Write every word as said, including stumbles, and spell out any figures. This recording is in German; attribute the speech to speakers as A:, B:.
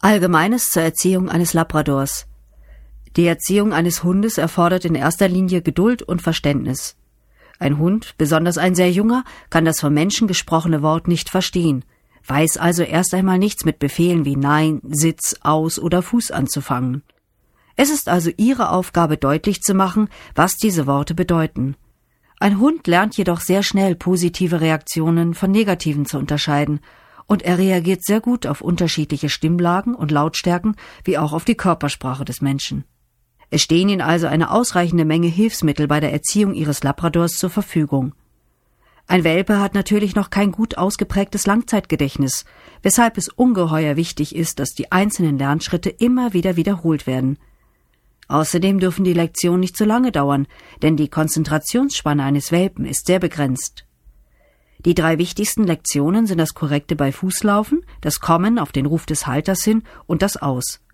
A: Allgemeines zur Erziehung eines Labradors. Die Erziehung eines Hundes erfordert in erster Linie Geduld und Verständnis. Ein Hund, besonders ein sehr junger, kann das vom Menschen gesprochene Wort nicht verstehen, weiß also erst einmal nichts mit Befehlen wie Nein, Sitz, Aus oder Fuß anzufangen. Es ist also Ihre Aufgabe, deutlich zu machen, was diese Worte bedeuten. Ein Hund lernt jedoch sehr schnell positive Reaktionen von negativen zu unterscheiden, und er reagiert sehr gut auf unterschiedliche Stimmlagen und Lautstärken, wie auch auf die Körpersprache des Menschen. Es stehen Ihnen also eine ausreichende Menge Hilfsmittel bei der Erziehung Ihres Labradors zur Verfügung. Ein Welpe hat natürlich noch kein gut ausgeprägtes Langzeitgedächtnis, weshalb es ungeheuer wichtig ist, dass die einzelnen Lernschritte immer wieder wiederholt werden. Außerdem dürfen die Lektionen nicht zu lange dauern, denn die Konzentrationsspanne eines Welpen ist sehr begrenzt. Die drei wichtigsten Lektionen sind das korrekte Beifußlaufen, das Kommen auf den Ruf des Halters hin und das Aus.